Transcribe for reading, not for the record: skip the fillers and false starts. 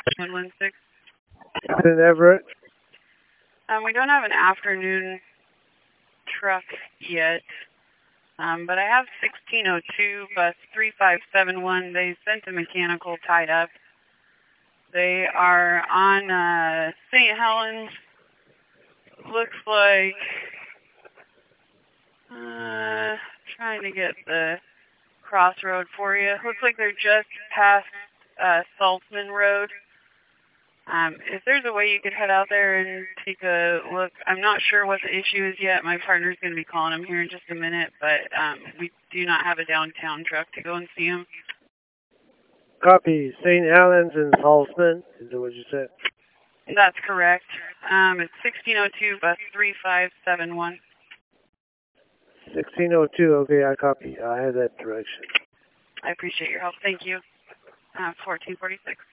116. Captain Everett. We don't have an afternoon truck yet, but I have 1602 bus 3571. They sent a mechanical tied up. They are on St. Helens. Looks like trying to get the crossroad for you. Looks like they're just past Saltzman Road. If there's a way you could head out there and take a look, I'm not sure what the issue is yet. My partner's going to be calling him here in just a minute, but we do not have a downtown truck to go and see him. Copy. St. Helens and Saltzman. Is that what you said? That's correct. It's 1602 bus 3571. 1602. Okay, I copy. I have that direction. I appreciate your help. Thank you. 1446.